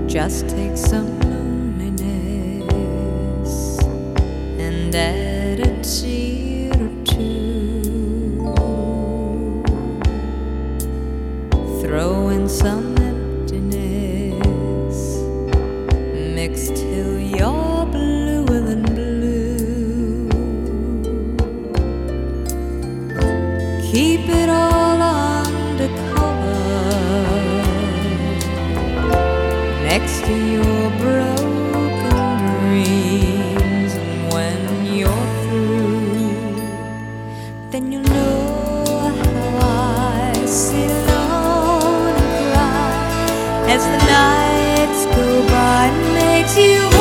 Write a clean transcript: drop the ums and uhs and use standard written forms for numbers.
Just take some loneliness and add a tear or two. Throw in some emptiness, mix till you're bluer than blue. Keep it all undercover next to your broken dreams, and when you're through, then you'll know how I sit alone and cry as the nights go by. Makes you